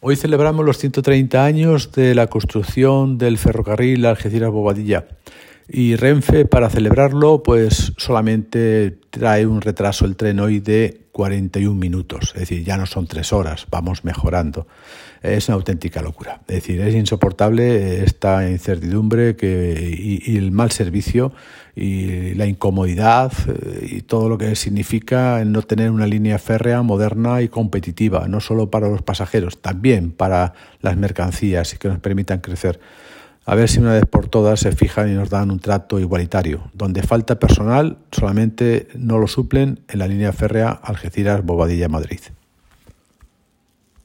Hoy celebramos los 130 años de la construcción del ferrocarril Algeciras-Bobadilla y Renfe, para celebrarlo, pues solamente trae un retraso el tren hoy de 41 minutos, es decir, ya no son 3 horas, vamos mejorando. Es una auténtica locura, es decir, es insoportable esta incertidumbre y el mal servicio y la incomodidad y todo lo que significa el no tener una línea férrea moderna y competitiva, no solo para los pasajeros, también para las mercancías y que nos permitan crecer. A ver si una vez por todas se fijan y nos dan un trato igualitario. Donde falta personal, solamente no lo suplen en la línea férrea Algeciras-Bobadilla-Madrid.